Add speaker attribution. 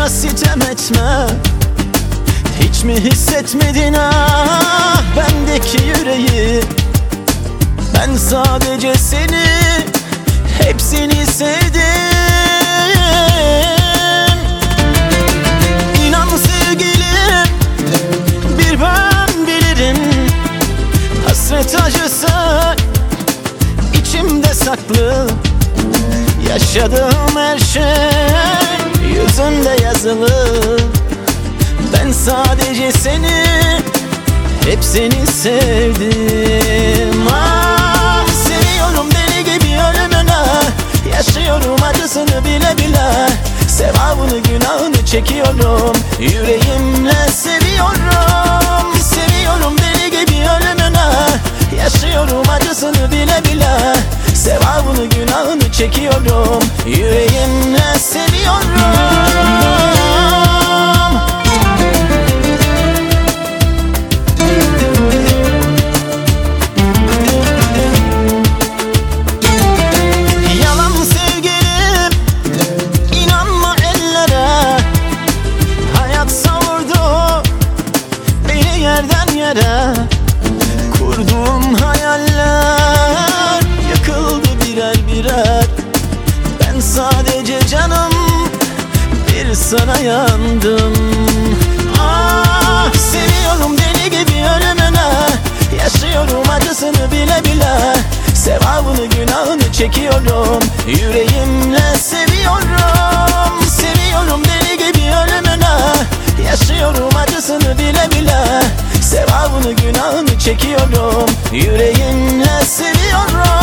Speaker 1: bana sitem etme. Hiç mi hissetmedin ah bendeki yüreği? Ben sadece seni, hepsini sevdim. İnan sevgilim, bir ben bilirim hasret acısı içimde saklı. Yaşadığım her şey yüzünde yazılı. Ben sadece seni, hepsini sevdim. Ah, seviyorum deli gibi ölümüne. Yaşıyorum acısını bile bile. Sevabını günahını çekiyorum. Yüreğimle seviyorum. Seviyorum deli gibi ölümüne. Yaşıyorum acısını bile bile. Sevabını günahını çekiyorum. Yüreğimle seviyorum. Yerden yere kurduğum hayaller yıkıldı birer birer. Ben sadece canım bir sana yandım. Ah, seviyorum deli gibi ölümüne. Yaşıyorum acısını bile bile. Sevabını günahını çekiyorum. Yüreğimle seviyorum. Seviyorum deli gibi ölümüne. Yaşıyorum acısını bile bile. Sevabını günahını çekiyorum. Yüreğimle seviyorum.